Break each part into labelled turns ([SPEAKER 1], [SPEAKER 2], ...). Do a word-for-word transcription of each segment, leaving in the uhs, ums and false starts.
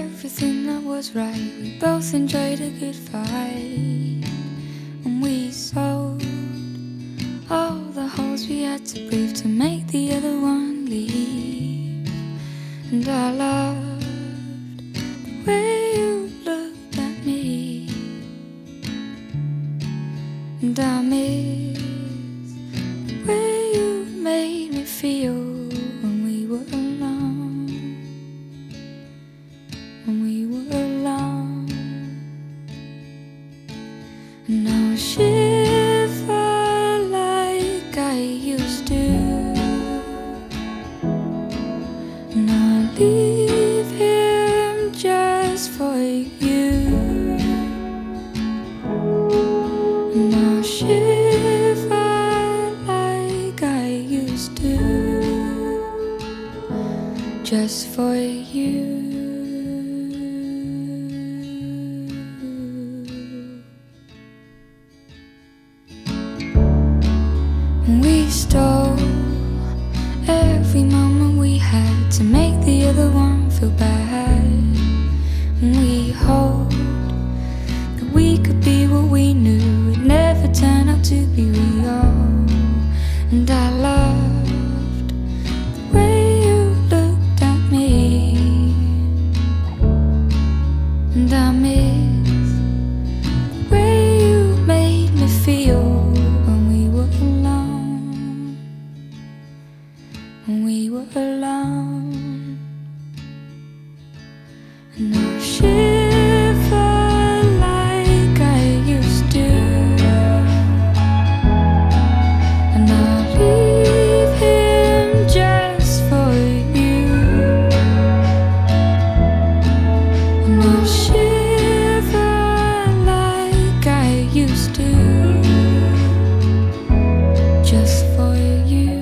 [SPEAKER 1] everything that was right. We both enjoyed a good fight, and we sold all the holes we had to breathe to make the other one leave. And I loved the way you looked at me, and I miss the way you made me feel when we were alone, when we were alone. And now I shiver like I used to, and I leave him just for you. And I shiver like I used to, just for you. We stole every moment we had to make the other one feel bad. And we hoped that we could be what we knew would never turn out to be real. And I loved the way you looked at me, and I miss the way you made me feel when we were alone, when we were alone. And I shiver like I used to, and I leave him just for you. And I shiver like I used to, just for you.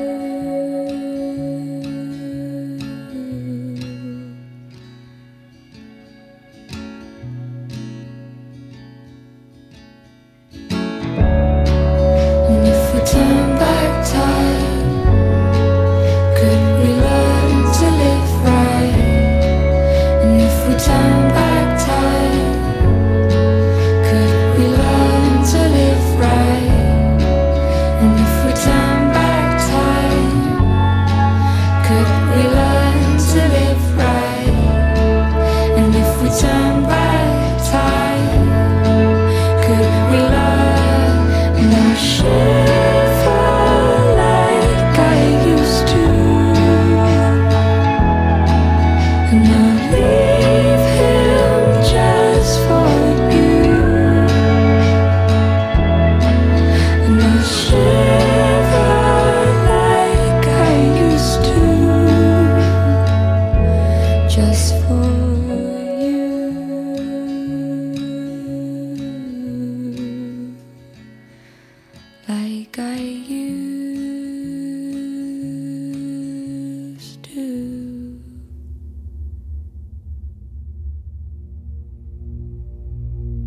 [SPEAKER 1] And if we turn back time, could we learn to live right? And if we turn back time, could we learn to live right? And if we turn back time, could we learn to live right? And if we turn back time, could we learn? And I shiver like I used to, and I leave him just for you. And I shiver like I used to, just for you, like I used